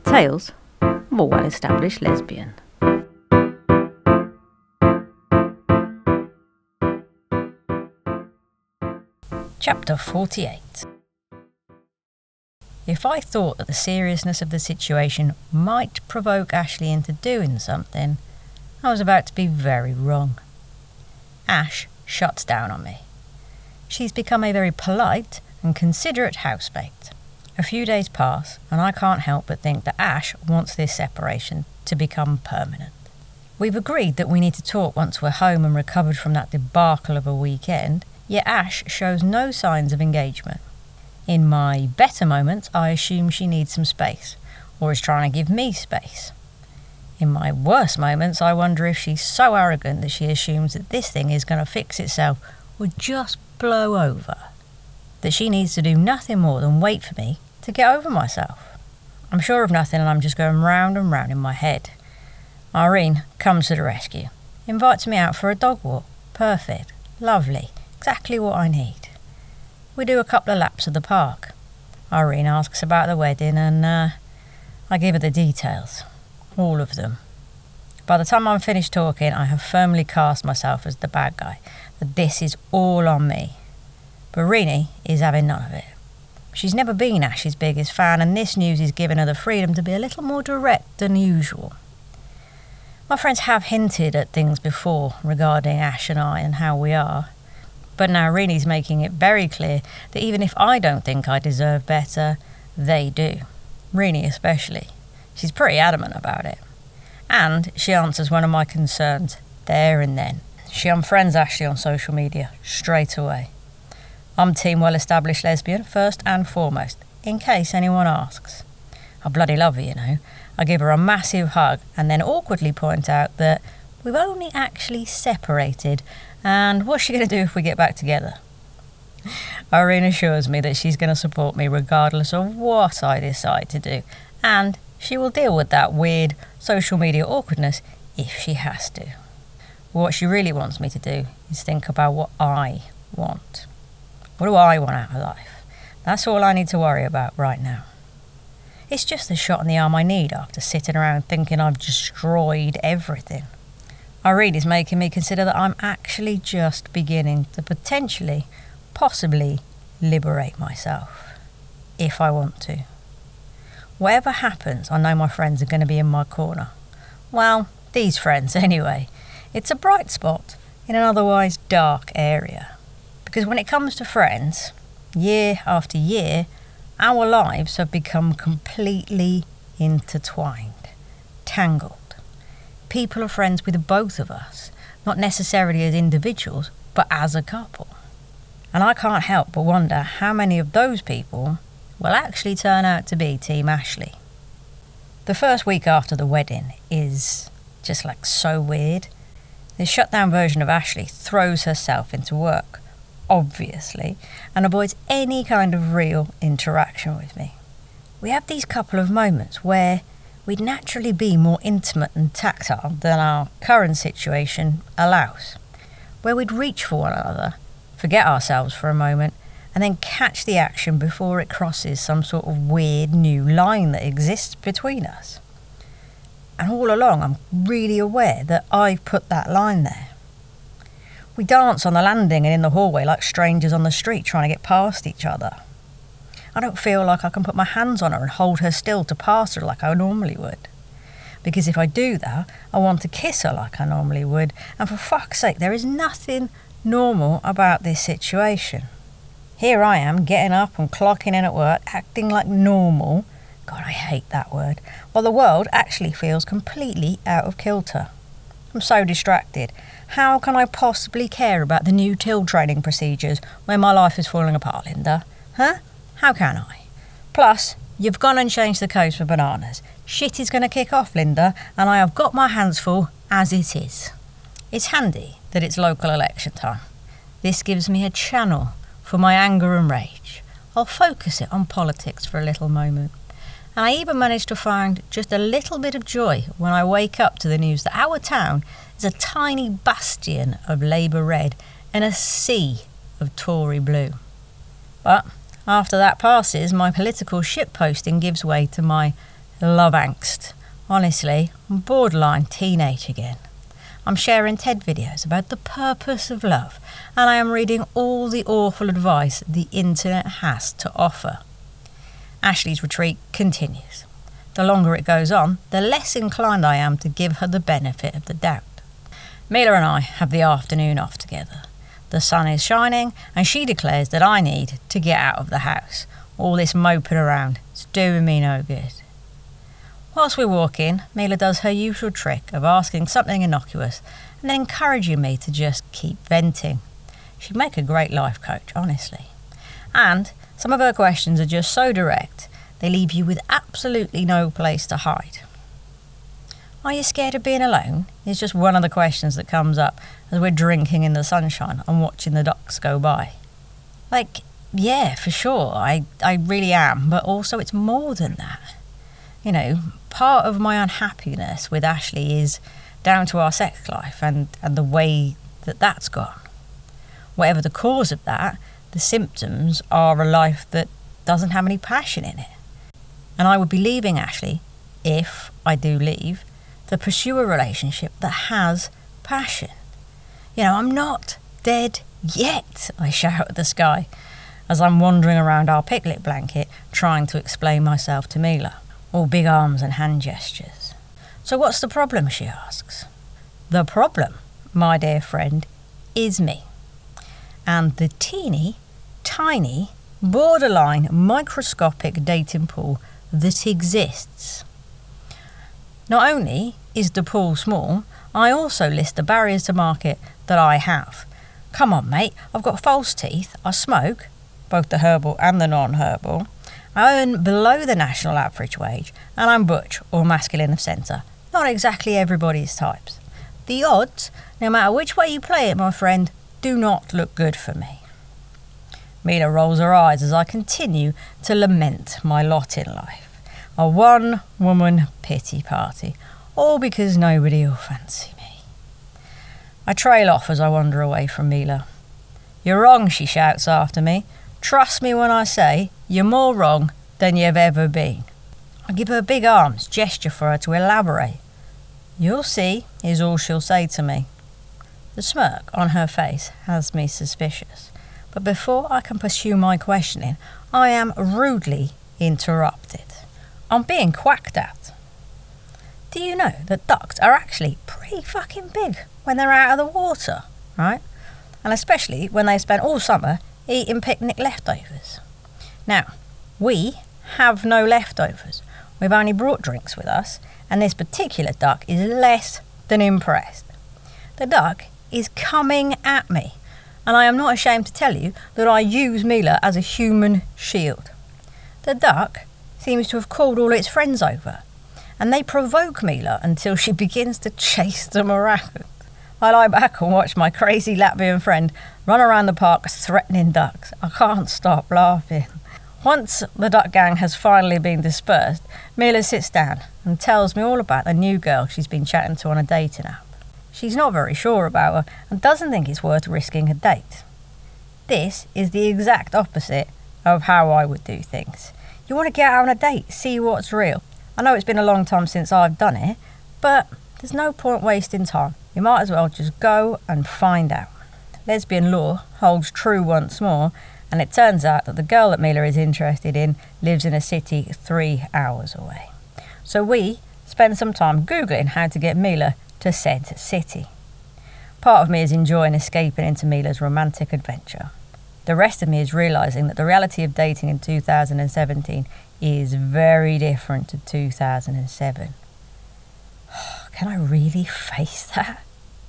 Tales of a well-established lesbian. Chapter 48. If I thought that the seriousness of the situation might provoke Ashley into doing something, I was about to be very wrong. Ash shuts down on me. She's become a very polite and considerate housemate. A few days pass, and I can't help but think that Ash wants this separation to become permanent. We've agreed that we need to talk once we're home and recovered from that debacle of a weekend, yet Ash shows no signs of engagement. In my better moments, I assume she needs some space, or is trying to give me space. In my worst moments, I wonder if she's so arrogant that she assumes that this thing is going to fix itself or just blow over. That she needs to do nothing more than wait for me to get over myself. I'm sure of nothing and I'm just going round and round in my head. Irene comes to the rescue, invites me out for a dog walk. Perfect, lovely, exactly what I need. We do a couple of laps of the park. Irene asks about the wedding and I give her the details. All of them. By the time I'm finished talking, I have firmly cast myself as the bad guy, that this is all on me. But Renee is having none of it. She's never been Ash's biggest fan, and this news is giving her the freedom to be a little more direct than usual. My friends have hinted at things before regarding Ash and I and how we are, but now Renee's making it very clear that even if I don't think I deserve better, they do. Renee especially. She's pretty adamant about it. And she answers one of my concerns there and then. She unfriends Ashley on social media straight away. I'm team well-established lesbian, first and foremost, in case anyone asks. I bloody love her, you know. I give her a massive hug and then awkwardly point out that we've only actually separated, and what's she going to do if we get back together? Irene assures me that she's going to support me regardless of what I decide to do, and she will deal with that weird social media awkwardness if she has to. What she really wants me to do is think about what I want. What do I want out of life? That's all I need to worry about right now. It's just the shot in the arm I need after sitting around thinking I've destroyed everything. Irene is making me consider that I'm actually just beginning to potentially, possibly, liberate myself. If I want to. Whatever happens, I know my friends are going to be in my corner. Well, these friends anyway. It's a bright spot in an otherwise dark area. Because when it comes to friends, year after year, our lives have become completely intertwined, tangled. People are friends with both of us, not necessarily as individuals, but as a couple. And I can't help but wonder how many of those people will actually turn out to be Team Ashley. The first week after the wedding is just like so weird. The shutdown version of Ashley throws herself into work, obviously, and avoids any kind of real interaction with me. We have these couple of moments where we'd naturally be more intimate and tactile than our current situation allows, where we'd reach for one another, forget ourselves for a moment, and then catch the action before it crosses some sort of weird new line that exists between us. And all along I'm really aware that I've put that line there. We dance on the landing and in the hallway like strangers on the street trying to get past each other. I don't feel like I can put my hands on her and hold her still to pass her like I normally would. Because if I do that, I want to kiss her like I normally would, and for fuck's sake, there is nothing normal about this situation. Here I am, getting up and clocking in at work, acting like normal. God, I hate that word. While the world actually feels completely out of kilter. I'm so distracted. How can I possibly care about the new till training procedures when my life is falling apart, Linda? Huh? How can I? Plus, you've gone and changed the codes for bananas. Shit is going to kick off, Linda, and I have got my hands full as it is. It's handy that it's local election time. This gives me a channel for my anger and rage. I'll focus it on politics for a little moment. And I even managed to find just a little bit of joy when I wake up to the news that our town is a tiny bastion of Labour red and a sea of Tory blue. But after that passes, my political shitposting gives way to my Love angst. Honestly, I'm borderline teenage again. I'm sharing TED videos about the purpose of love, and I am reading all the awful advice the internet has to offer. Ashley's retreat continues. The longer it goes on, the less inclined I am to give her the benefit of the doubt. Mila and I have the afternoon off together. The sun is shining, and she declares that I need to get out of the house. All this moping around, it's doing me no good. Whilst we're walking, Mila does her usual trick of asking something innocuous and then encouraging me to just keep venting. She'd make a great life coach, honestly. And some of her questions are just so direct, they leave you with absolutely no place to hide. Are you scared of being alone? Is just one of the questions that comes up as we're drinking in the sunshine and watching the ducks go by. Like, yeah, for sure, I really am, but also it's more than that. You know, part of my unhappiness with Ashley is down to our sex life and the way that that's gone. Whatever the cause of that, the symptoms are a life that doesn't have any passion in it. And I would be leaving Ashley, if I do leave, to pursue a relationship that has passion. You know, I'm not dead yet, I shout at the sky as I'm wandering around our picnic blanket trying to explain myself to Mila. All big arms and hand gestures. So what's the problem, she asks. The problem, my dear friend, is me. And the teeny, tiny, borderline microscopic dating pool that exists. Not only is the pool small, I also list the barriers to market that I have. Come on, mate, I've got false teeth, I smoke, both the herbal and the non-herbal. I earn below the national average wage, and I'm butch or masculine of centre. Not exactly everybody's types. The odds, no matter which way you play it, my friend, do not look good for me. Mila rolls her eyes as I continue to lament my lot in life. A one-woman pity party, all because nobody will fancy me. I trail off as I wander away from Mila. You're wrong, she shouts after me. Trust me when I say you're more wrong than you've ever been. I give her big arms, gesture for her to elaborate. You'll see, is all she'll say to me. The smirk on her face has me suspicious, but before I can pursue my questioning, I am rudely interrupted. I'm being quacked at. Do you know that ducks are actually pretty fucking big when they're out of the water, right? And especially when they spend all summer eating picnic leftovers. Now, we have no leftovers. We've only brought drinks with us, and this particular duck is less than impressed. The duck is coming at me, and I am not ashamed to tell you that I use Mila as a human shield. The duck seems to have called all its friends over, and they provoke Mila until she begins to chase them around. I lie back and watch my crazy Latvian friend run around the park threatening ducks. I can't stop laughing. Once the duck gang has finally been dispersed, Mila sits down and tells me all about the new girl she's been chatting to on a dating app. She's not very sure about her and doesn't think it's worth risking a date. This is the exact opposite of how I would do things. You want to get out on a date, see what's real. I know it's been a long time since I've done it, but there's no point wasting time. You might as well just go and find out. Lesbian law holds true once more, and it turns out that the girl that Mila is interested in lives in a city 3 hours away. So we spend some time Googling how to get Mila to said city. Part of me is enjoying escaping into Mila's romantic adventure. The rest of me is realising that the reality of dating in 2017 is very different to 2007. Can I really face that?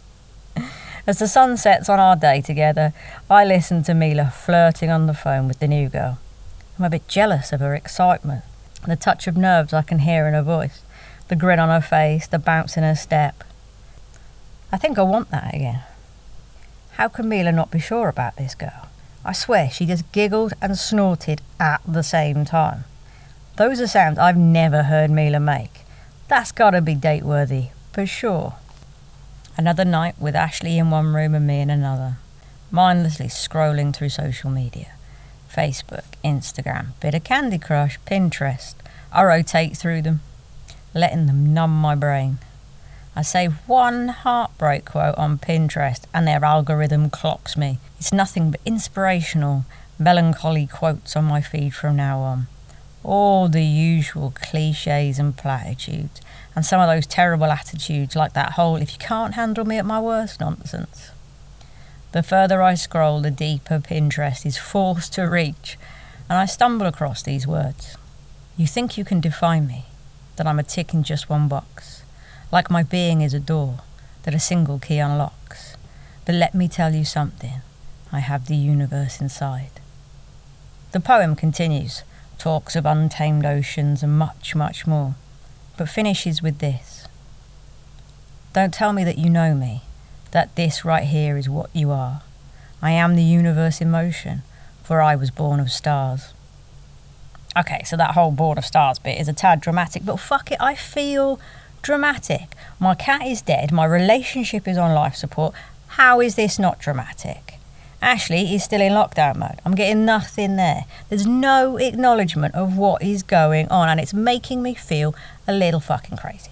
As the sun sets on our day together, I listen to Mila flirting on the phone with the new girl. I'm a bit jealous of her excitement, the touch of nerves I can hear in her voice, the grin on her face, the bounce in her step. I think I want that again. How can Mila not be sure about this girl? I swear she just giggled and snorted at the same time. Those are sounds I've never heard Mila make. That's gotta be date-worthy, for sure. Another night with Ashley in one room and me in another, mindlessly scrolling through social media. Facebook, Instagram, bit of Candy Crush, Pinterest. I rotate through them. letting them numb my brain. I save one heartbreak quote on Pinterest and their algorithm clocks me. It's nothing but inspirational, melancholy quotes on my feed from now on. All the usual cliches and platitudes, and some of those terrible attitudes like that whole "if you can't handle me at my worst" nonsense. The further I scroll, the deeper Pinterest is forced to reach, and I stumble across these words. You think you can define me, that I'm a tick in just one box, like my being is a door that a single key unlocks. But let me tell you something, I have the universe inside. The poem continues, talks of untamed oceans and much, much more, but finishes with this. Don't tell me that you know me, that this right here is what you are. I am the universe in motion, for I was born of stars. Okay, so that whole born of stars bit is a tad dramatic, but fuck it, I feel dramatic. My cat is dead, my relationship is on life support. How is this not dramatic? Ashley is still in lockdown mode. I'm getting nothing there. There's no acknowledgement of what is going on, and it's making me feel a little fucking crazy.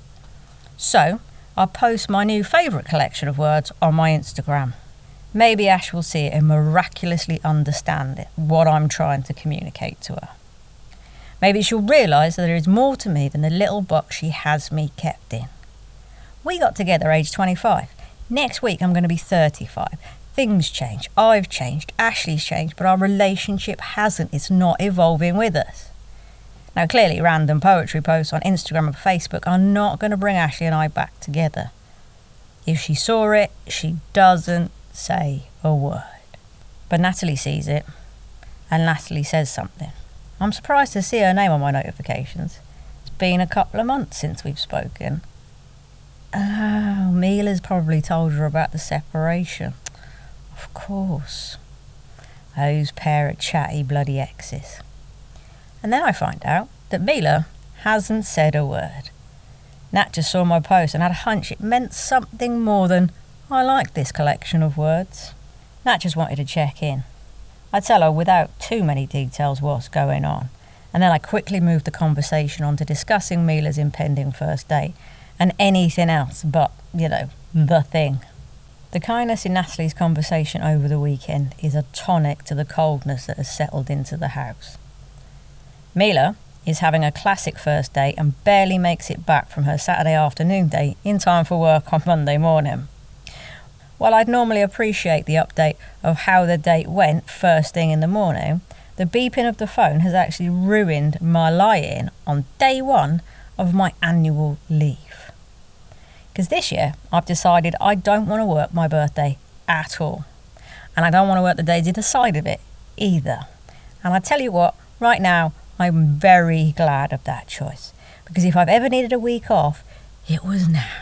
So, I'll post my new favourite collection of words on my Instagram. Maybe Ash will see it and miraculously understand it, what I'm trying to communicate to her. Maybe she'll realise that there is more to me than the little box she has me kept in. We got together aged 25. Next week I'm going to be 35. Things change, I've changed, Ashley's changed, but our relationship hasn't. It's not evolving with us. Now clearly random poetry posts on Instagram and Facebook are not going to bring Ashley and I back together. If she saw it, she doesn't say a word. But Natalie sees it, and Natalie says something. I'm surprised to see her name on my notifications. It's been a couple of months since we've spoken. Oh, Mila's probably told her about the separation. Of course. Those pair of chatty bloody exes. And then I find out that Mila hasn't said a word. Nat just saw my post and had a hunch it meant something more than "I like this collection of words." Nat just wanted to check in. I tell her without too many details what's going on, and then I quickly moved the conversation on to discussing Mila's impending first date and anything else but, the thing. The kindness in Natalie's conversation over the weekend is a tonic to the coldness that has settled into the house. Mila is having a classic first date and barely makes it back from her Saturday afternoon date in time for work on Monday morning. While I'd normally appreciate the update of how the date went first thing in the morning, the beeping of the phone has actually ruined my lie-in on day one of my annual leave. Because this year I've decided I don't want to work my birthday at all. And I don't want to work the days either side of it either. And I tell you what, right now I'm very glad of that choice. Because if I've ever needed a week off, it was now.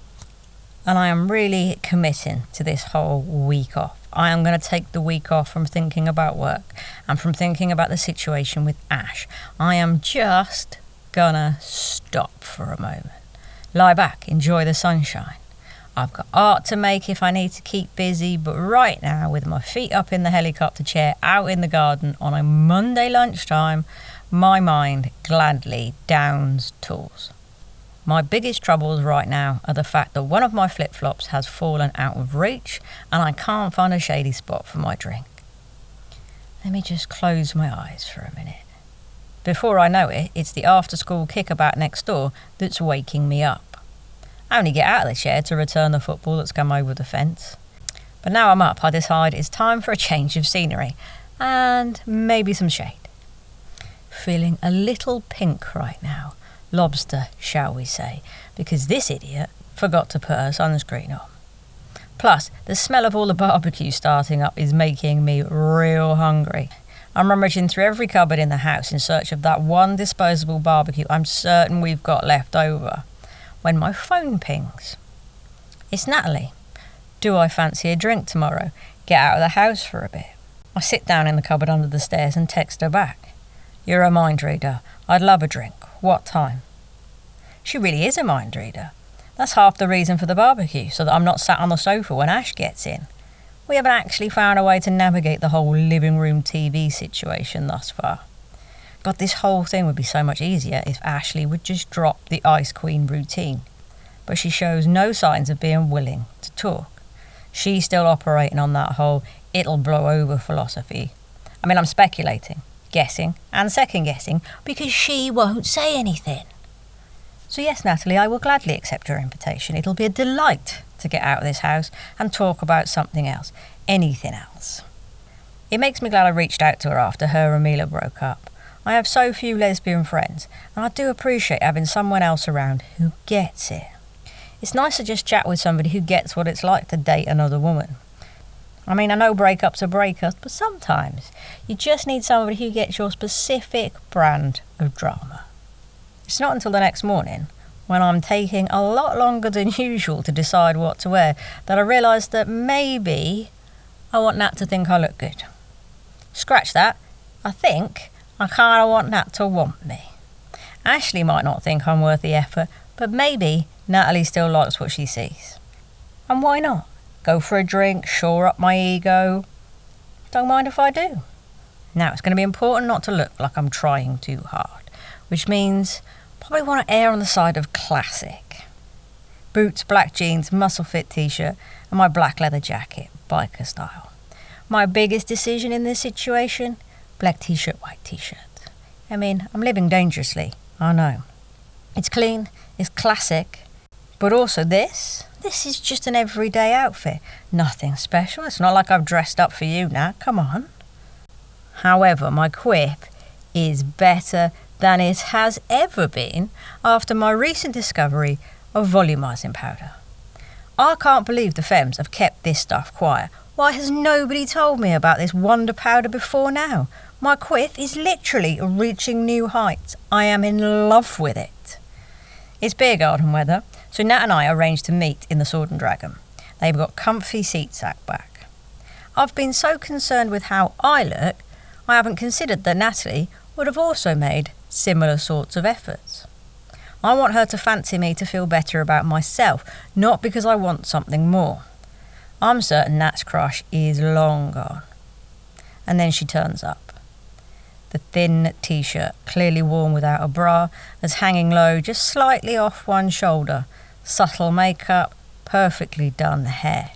And I am really committing to this whole week off. I am going to take the week off from thinking about work and from thinking about the situation with Ash. I am just gonna stop for a moment. Lie back, enjoy the sunshine. I've got art to make if I need to keep busy, but right now, with my feet up in the helicopter chair out in the garden on a Monday lunchtime, my mind gladly downs tools. My biggest troubles right now are the fact that one of my flip-flops has fallen out of reach and I can't find a shady spot for my drink. Let me just close my eyes for a minute. Before I know it, it's the after-school kickabout next door that's waking me up. I only get out of the chair to return the football that's come over the fence. But now I'm up, I decide it's time for a change of scenery and maybe some shade. Feeling a little pink right now. Lobster, shall we say, because this idiot forgot to put her sunscreen on. Plus, the smell of all the barbecue starting up is making me real hungry. I'm rummaging through every cupboard in the house in search of that one disposable barbecue I'm certain we've got left over, when my phone pings. It's Natalie. Do I fancy a drink tomorrow? Get out of the house for a bit. I sit down in the cupboard under the stairs and text her back. You're a mind reader. I'd love a drink. What time? She really is a mind reader. That's half the reason for the barbecue, so that I'm not sat on the sofa when Ash gets in. We haven't actually found a way to navigate the whole living room TV situation thus far. God, this whole thing would be so much easier if Ashley would just drop the Ice Queen routine. But she shows no signs of being willing to talk. She's still operating on that whole it'll blow over philosophy. I mean, I'm speculating, guessing, and second guessing because she won't say anything. So yes, Natalie, I will gladly accept your invitation. It'll be a delight to get out of this house and talk about something else, anything else. It makes me glad I reached out to her after her and Mila broke up. I have so few lesbian friends, and I do appreciate having someone else around who gets it. It's nice to just chat with somebody who gets what it's like to date another woman. I mean, I know breakups are breakups, but sometimes you just need somebody who gets your specific brand of drama. It's not until the next morning, when I'm taking a lot longer than usual to decide what to wear, that I realise that maybe I want Nat to think I look good. Scratch that. I think I kind of want Nat to want me. Ashley might not think I'm worth the effort, but maybe Natalie still likes what she sees. And why not? Go for a drink, shore up my ego. Don't mind if I do. Now, it's going to be important not to look like I'm trying too hard, which means probably want to err on the side of classic. Boots, black jeans, muscle fit t-shirt, and my black leather jacket, biker style. My biggest decision in this situation? Black t-shirt, white t-shirt. I mean, I'm living dangerously, I know. It's clean, it's classic, but also this is just an everyday outfit. Nothing special. It's not like I've dressed up for you now, come on. However, my quip is better than it has ever been after my recent discovery of volumizing powder. I can't believe the femmes have kept this stuff quiet. Why has nobody told me about this wonder powder before now? My quiff is literally reaching new heights. I am in love with it. It's beer garden weather, so Nat and I arranged to meet in the Sword and Dragon. They've got comfy seats out back. I've been so concerned with how I look, I haven't considered that Natalie would have also made similar sorts of efforts. I want her to fancy me to feel better about myself, not because I want something more. I'm certain Nat's crush is long gone. And then she turns up. The thin t-shirt, clearly worn without a bra, is hanging low just slightly off one shoulder. Subtle makeup, perfectly done hair.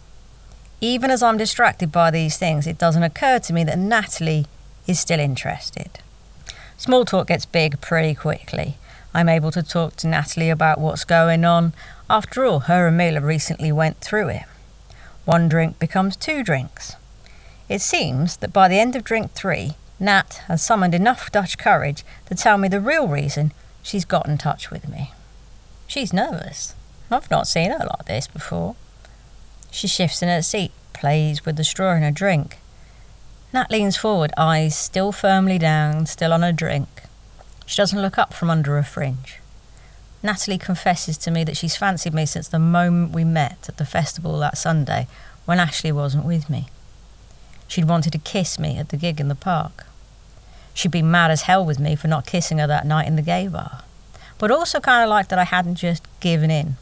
Even as I'm distracted by these things, it doesn't occur to me that Natalie is still interested. Small talk gets big pretty quickly. I'm able to talk to Natalie about what's going on. After all, her and Mila recently went through it. One drink becomes 2 drinks. It seems that by the end of drink 3, Nat has summoned enough Dutch courage to tell me the real reason she's got in touch with me. She's nervous. I've not seen her like this before. She shifts in her seat, plays with the straw in her drink. Nat leans forward, eyes still firmly down, still on her drink. She doesn't look up from under her fringe. Natalie confesses to me that she's fancied me since the moment we met at the festival that Sunday when Ashley wasn't with me. She'd wanted to kiss me at the gig in the park. She'd been mad as hell with me for not kissing her that night in the gay bar, but also kind of liked that I hadn't just given in.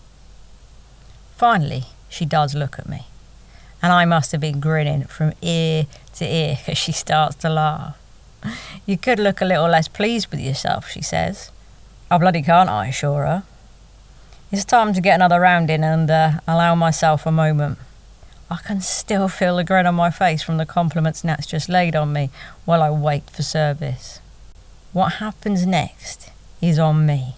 Finally, she does look at me, and I must have been grinning from ear to ear as she starts to laugh. "You could look a little less pleased with yourself," she says. "I bloody can't," I assure her. It's time to get another round in and allow myself a moment. I can still feel the grin on my face from the compliments Nat's just laid on me while I wait for service. What happens next is on me.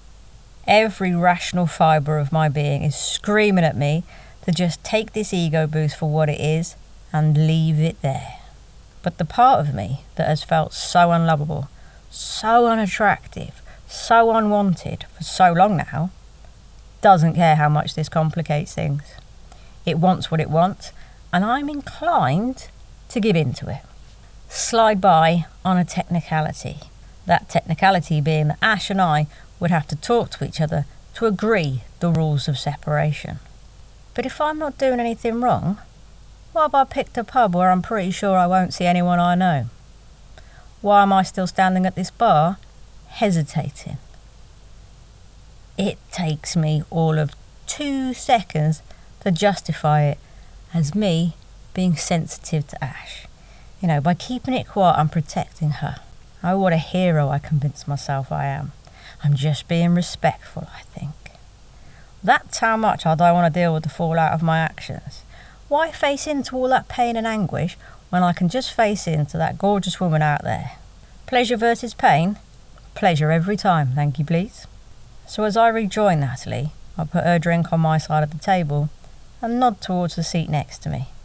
Every rational fibre of my being is screaming at me to just take this ego boost for what it is and leave it there. But the part of me that has felt so unlovable, so unattractive, so unwanted for so long now, doesn't care how much this complicates things. It wants what it wants, and I'm inclined to give in to it. Slide by on a technicality. That technicality being that Ash and I would have to talk to each other to agree the rules of separation. But if I'm not doing anything wrong, why have I picked a pub where I'm pretty sure I won't see anyone I know? Why am I still standing at this bar, hesitating? It takes me all of 2 seconds to justify it as me being sensitive to Ash. By keeping it quiet, I'm protecting her. Oh, what a hero I convince myself I am. I'm just being respectful, I think. That's how much I don't want to deal with the fallout of my actions. Why face into all that pain and anguish when I can just face into that gorgeous woman out there? Pleasure versus pain? Pleasure every time, thank you please. So as I rejoin Natalie, I put her drink on my side of the table and nod towards the seat next to me.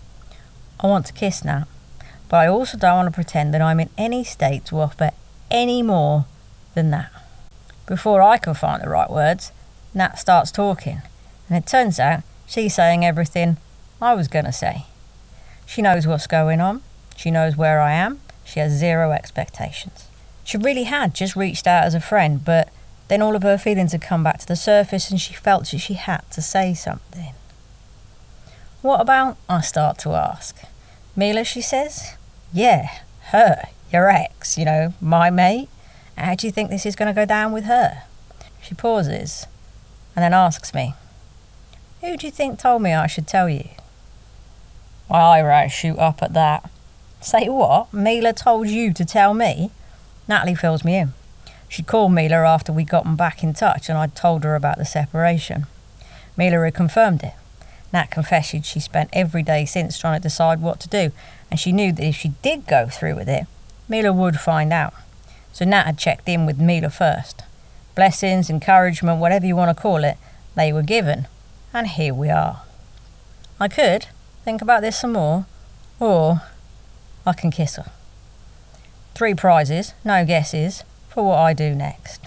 I want to kiss Nat, but I also don't want to pretend that I'm in any state to offer any more than that. Before I can find the right words, Nat starts talking, and it turns out she's saying everything I was going to say. She knows what's going on, she knows where I am, she has zero expectations. She really had just reached out as a friend, but then all of her feelings had come back to the surface and she felt that she had to say something. What about, I start to ask. Mila, she says. Yeah, her, your ex, my mate. How do you think this is going to go down with her? She pauses and then asks me, who do you think told me I should tell you? My eyebrows shoot up at that. Say what? Mila told you to tell me? Natalie fills me in. She called Mila after we'd gotten back in touch and I'd told her about the separation. Mila had confirmed it. Nat confessed she spent every day since trying to decide what to do, and she knew that if she did go through with it, Mila would find out. So Nat had checked in with Mila first. Blessings, encouragement, whatever you want to call it, they were given, and here we are. I could think about this some more, or I can kiss her. 3 prizes, no guesses, for what I do next.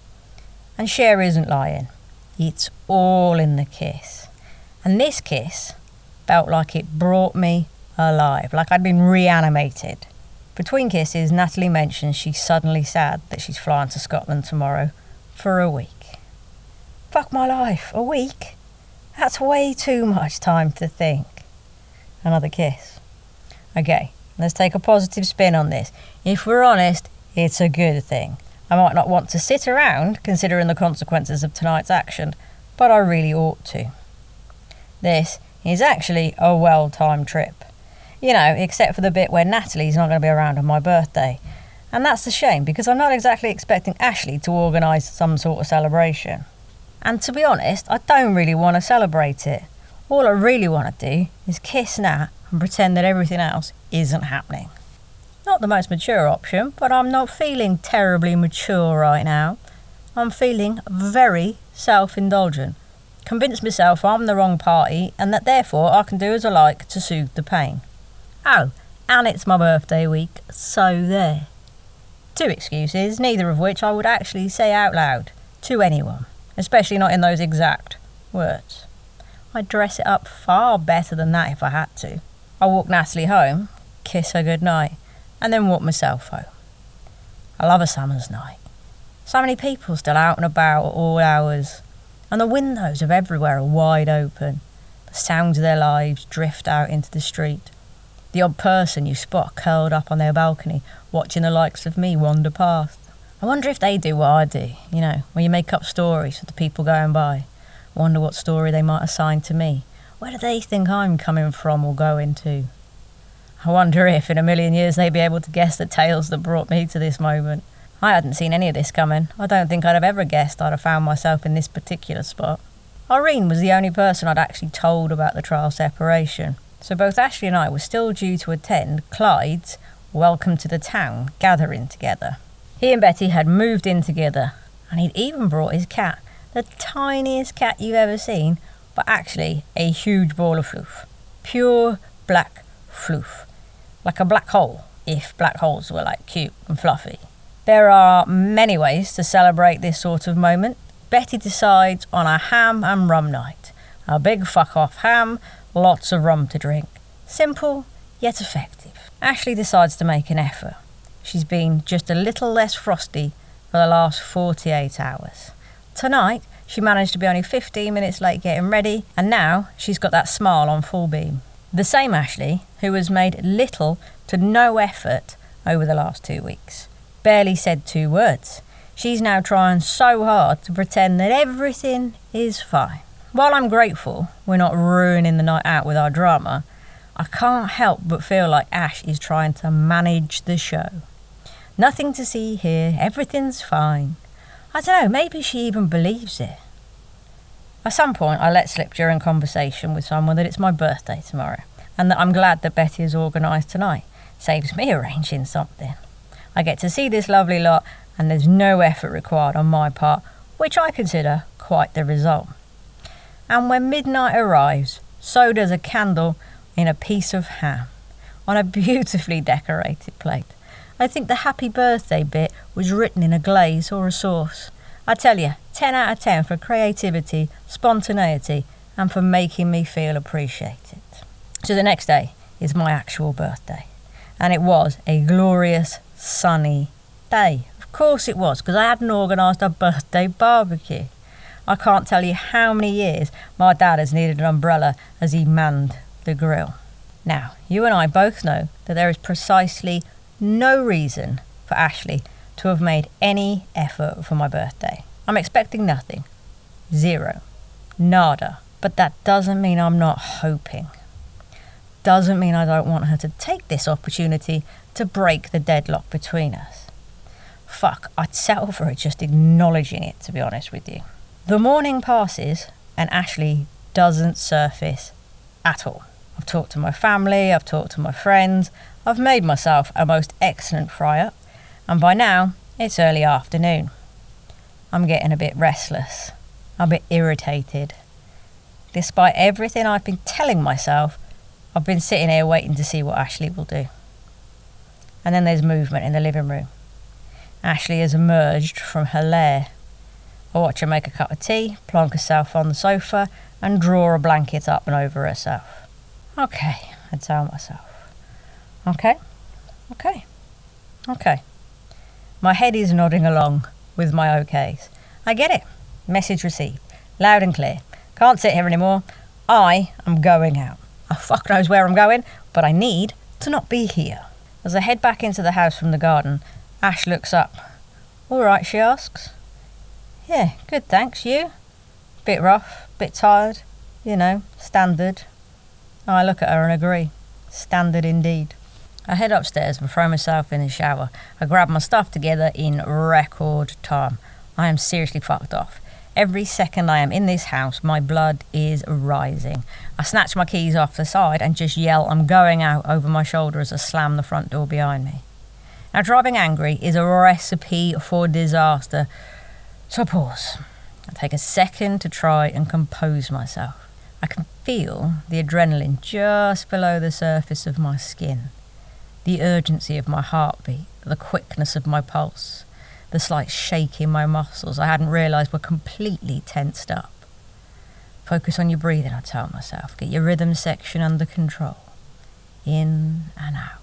And Cher isn't lying. It's all in the kiss. And this kiss felt like it brought me alive, like I'd been reanimated. Between kisses, Natalie mentions she's suddenly sad that she's flying to Scotland tomorrow for a week. Fuck my life, a week? That's way too much time to think. Another kiss. Okay, let's take a positive spin on this. If we're honest, it's a good thing. I might not want to sit around considering the consequences of tonight's action, but I really ought to. This is actually a well-timed trip. Except for the bit where Natalie's not going to be around on my birthday. And that's a shame, because I'm not exactly expecting Ashley to organise some sort of celebration. And to be honest, I don't really want to celebrate it. All I really want to do is kiss Nat and pretend that everything else isn't happening. Not the most mature option, but I'm not feeling terribly mature right now. I'm feeling very self-indulgent. Convince myself I'm the wrong party and that therefore I can do as I like to soothe the pain. Oh, and it's my birthday week, so there. 2 excuses, neither of which I would actually say out loud to anyone, especially not in those exact words. I'd dress it up far better than that if I had to. I walk Natalie home, kiss her goodnight, and then walk myself home. I love a summer's night. So many people still out and about at all hours, and the windows of everywhere are wide open. The sounds of their lives drift out into the street. The odd person you spot curled up on their balcony, watching the likes of me wander past. I wonder if they do what I do, where you make up stories for the people going by. I wonder what story they might assign to me. Where do they think I'm coming from or going to? I wonder if in a million years they'd be able to guess the tales that brought me to this moment. I hadn't seen any of this coming. I don't think I'd have ever guessed I'd have found myself in this particular spot. Irene was the only person I'd actually told about the trial separation, so both Ashley and I were still due to attend Clyde's Welcome to the Town gathering together. He and Betty had moved in together, and he'd even brought his cat, the tiniest cat you've ever seen, but actually a huge ball of floof. Pure black floof. Like a black hole, if black holes were cute and fluffy. There are many ways to celebrate this sort of moment. Betty decides on a ham and rum night. A big fuck-off ham, lots of rum to drink. Simple, yet effective. Ashley decides to make an effort. She's been just a little less frosty for the last 48 hours. Tonight, she managed to be only 15 minutes late getting ready, and now she's got that smile on full beam. The same Ashley who has made little to no effort over the last 2 weeks. Barely said 2 words. She's now trying so hard to pretend that everything is fine. While I'm grateful we're not ruining the night out with our drama, I can't help but feel like Ash is trying to manage the show. Nothing to see here, everything's fine. I don't know, maybe she even believes it. At some point, I let slip during conversation with someone that it's my birthday tomorrow, and that I'm glad that Betty has organised tonight. Saves me arranging something. I get to see this lovely lot, and there's no effort required on my part, which I consider quite the result. And when midnight arrives, so does a candle in a piece of ham, on a beautifully decorated plate. I think the happy birthday bit was written in a glaze or a sauce. I tell you, 10 out of 10 for creativity, spontaneity, and for making me feel appreciated. So the next day is my actual birthday, and it was a glorious, sunny day. Of course it was, because I hadn't organised a birthday barbecue. I can't tell you how many years my dad has needed an umbrella as he manned the grill. Now, you and I both know that there is precisely no reason for Ashley to have made any effort for my birthday. I'm expecting nothing. Zero. Nada. But that doesn't mean I'm not hoping. Doesn't mean I don't want her to take this opportunity to break the deadlock between us. Fuck, I'd settle for it just acknowledging it, to be honest with you. The morning passes and Ashley doesn't surface at all. I've talked to my family, I've talked to my friends, I've made myself a most excellent fry-up, and by now it's early afternoon. I'm getting a bit restless, a bit irritated. Despite everything I've been telling myself, I've been sitting here waiting to see what Ashley will do. And then there's movement in the living room. Ashley has emerged from her lair. I watch her make a cup of tea, plonk herself on the sofa, and draw a blanket up and over herself. Okay, I tell myself. Okay. My head is nodding along with my okays. I get it. Message received. Loud and clear. Can't sit here anymore. I am going out. Fuck knows where I'm going, but I need to not be here. As I head back into the house from the garden, Ash looks up. All right, she asks. Yeah, good, thanks. You? Bit rough, bit tired. You know, standard. I look at her and agree. Standard indeed. I head upstairs and throw myself in the shower. I grab my stuff together in record time. I am seriously fucked off. Every second I am in this house, my blood is rising. I snatch my keys off the side and just yell, I'm going out, over my shoulder as I slam the front door behind me. Now, driving angry is a recipe for disaster. So I pause. I take a second to try and compose myself. I can feel the adrenaline just below the surface of my skin. The urgency of my heartbeat, the quickness of my pulse, the slight shake in my muscles I hadn't realised were completely tensed up. Focus on your breathing, I tell myself. Get your rhythm section under control. In and out.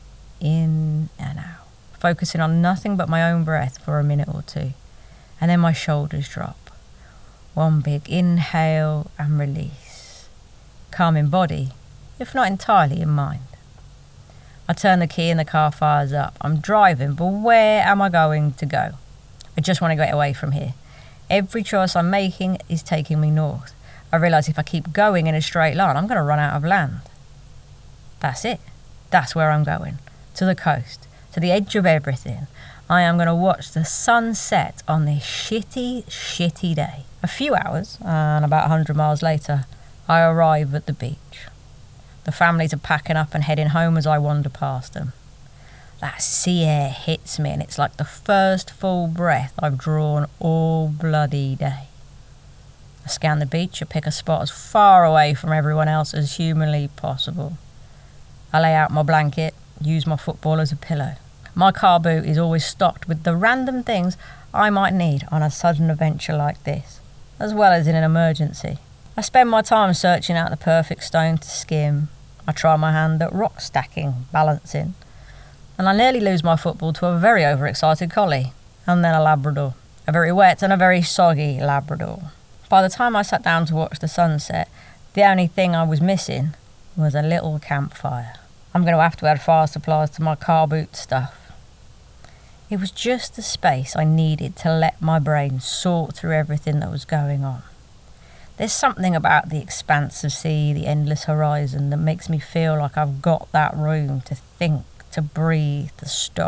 In and out. Focusing on nothing but my own breath for a minute or two. And then my shoulders drop. One big inhale and release. Calm in body, if not entirely in mind. I turn the key and the car fires up. I'm driving, but where am I going to go? I just want to get away from here. Every choice I'm making is taking me north. I realise if I keep going in a straight line, I'm going to run out of land. That's it. That's where I'm going. To the coast. To the edge of everything. I am going to watch the sun set on this shitty day. A few hours, and about 100 miles later, I arrive at the beach. The families are packing up and heading home as I wander past them. That sea air hits me and it's like the first full breath I've drawn all bloody day. I scan the beach and pick a spot as far away from everyone else as humanly possible. I lay out my blanket, use my football as a pillow. My car boot is always stocked with the random things I might need on a sudden adventure like this, as well as in an emergency. I spend my time searching out the perfect stone to skim. I try my hand at rock stacking, balancing, and I nearly lose my football to a very overexcited collie, and then a Labrador, a very wet and a very soggy Labrador. By the time I sat down to watch the sunset, the only thing I was missing was a little campfire. I'm going to have to add fire supplies to my car boot stuff. It was just the space I needed to let my brain sort through everything that was going on. There's something about the expanse of sea, the endless horizon, that makes me feel like I've got that room to think, to breathe, to stop.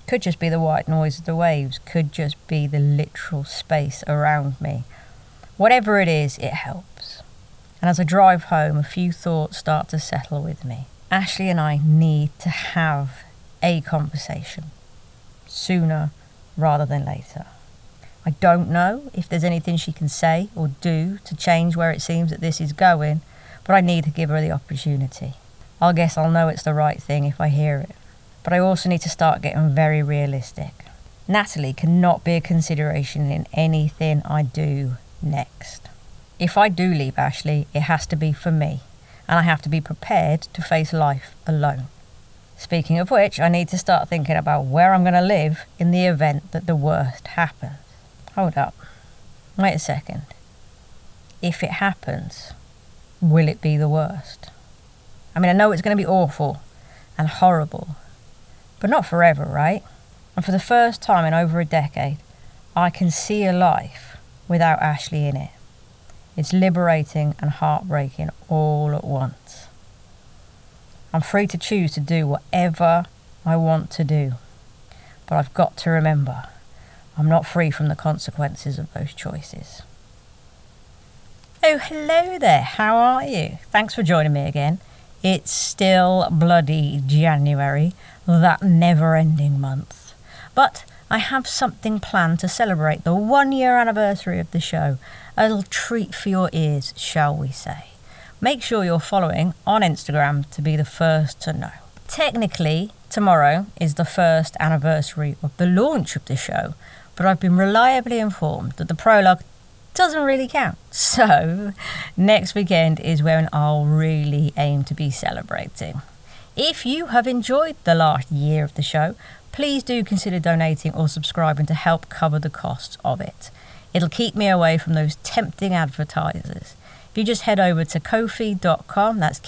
Could just be the white noise of the waves, could just be the literal space around me. Whatever it is, it helps. And as I drive home, a few thoughts start to settle with me. Ashley and I need to have a conversation sooner rather than later. I don't know if there's anything she can say or do to change where it seems that this is going, but I need to give her the opportunity. I guess I'll know it's the right thing if I hear it. But I also need to start getting very realistic. Natalie cannot be a consideration in anything I do next. If I do leave Ashley, it has to be for me, and I have to be prepared to face life alone. Speaking of which, I need to start thinking about where I'm going to live in the event that the worst happens. Hold up. Wait a second. If it happens, will it be the worst? I mean, I know it's going to be awful and horrible, but not forever, right? And for the first time in over a decade, I can see a life without Ashley in it. It's liberating and heartbreaking all at once. I'm free to choose to do whatever I want to do, but I've got to remember, I'm not free from the consequences of those choices. Oh, hello there, how are you? Thanks for joining me again. It's still bloody January, that never-ending month. But I have something planned to celebrate the 1-year anniversary of the show. A little treat for your ears, shall we say. Make sure you're following on Instagram to be the first to know. Technically, tomorrow is the first anniversary of the launch of the show, but I've been reliably informed that the prologue doesn't really count. So, next weekend is when I'll really aim to be celebrating. If you have enjoyed the last year of the show, please do consider donating or subscribing to help cover the costs of it. It'll keep me away from those tempting advertisers. If you just head over to ko-fi.com, that's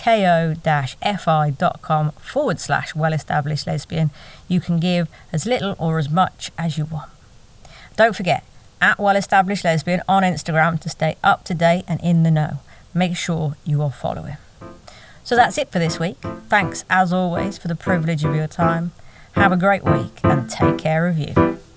ko-fi.com/well-established lesbian, you can give as little or as much as you want. Don't forget, at Well Established Lesbian on Instagram to stay up to date and in the know. Make sure you are following. So that's it for this week. Thanks as always for the privilege of your time. Have a great week and take care of you.